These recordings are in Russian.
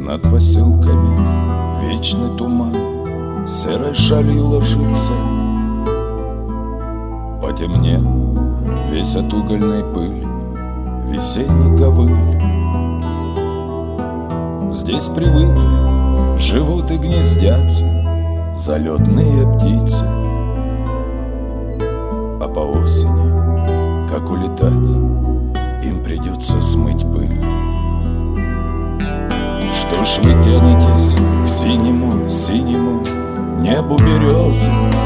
Над поселками вечный туман серой шалью ложится. Потемнел весь от угольной пыли весенний ковыль. Здесь привыкли, живут и гнездятся залетные птицы. А по осени, как улетать, им придется смыть пыль. Что ж вы тянетесь к синему небу березы?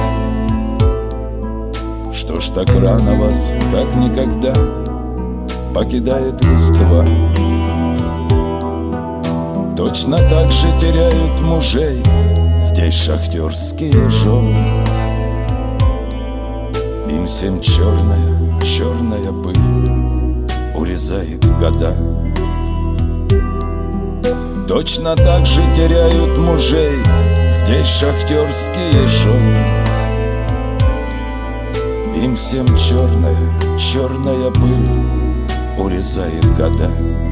Что ж так рано вас, как никогда, покидает листва? Точно так же теряют мужей здесь шахтерские жены. Им всем черная пыль урезает года. Точно так же теряют мужей здесь шахтерские жены. Им всем черная пыль урезает года.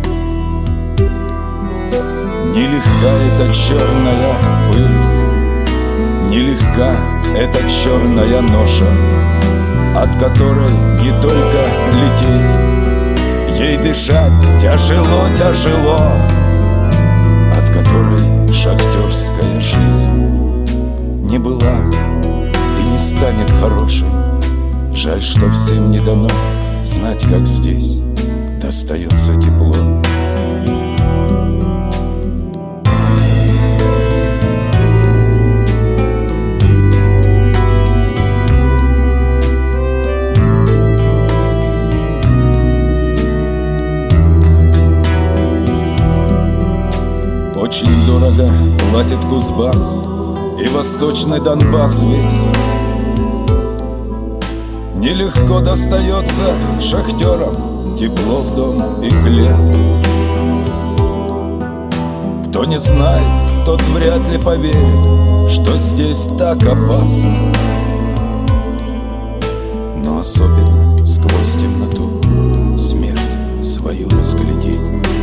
Нелегка эта черная пыль, нелегка эта черная ноша, от которой не только лететь, ей дышать тяжело, от которой шахтерская жизнь не была и не станет хорошей. Жаль, что всем не дано знать, как здесь достается тепло. Очень дорого платит Кузбасс и восточный Донбасс весь. Нелегко достается шахтерам тепло в дом и хлеб. Кто не знает, тот вряд ли поверит, что здесь так опасно. Но особенно сквозь темноту смерть свою разглядеть.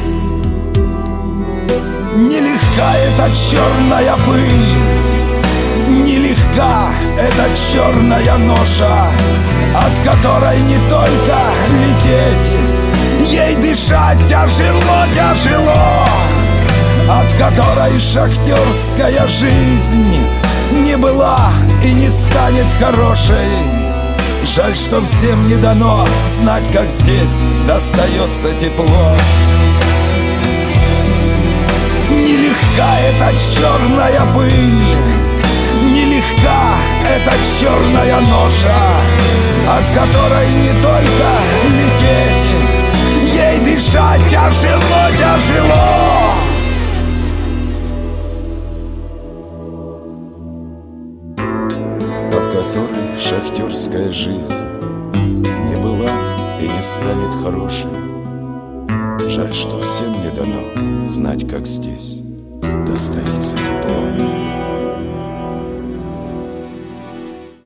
Нелегка эта черная пыль, нелегка эта черная ноша, от которой не только лететь, ей дышать тяжело, от которой шахтерская жизнь не была и не станет хорошей. Жаль, что всем не дано знать, как здесь достается тепло. Нелегка эта черная пыль, нелегка эта черная ноша, от которой не только лететь, ей дышать тяжело. От которой шахтерская жизнь не была и не станет хорошей. Жаль, что всем не дано знать, как здесь достается тепло.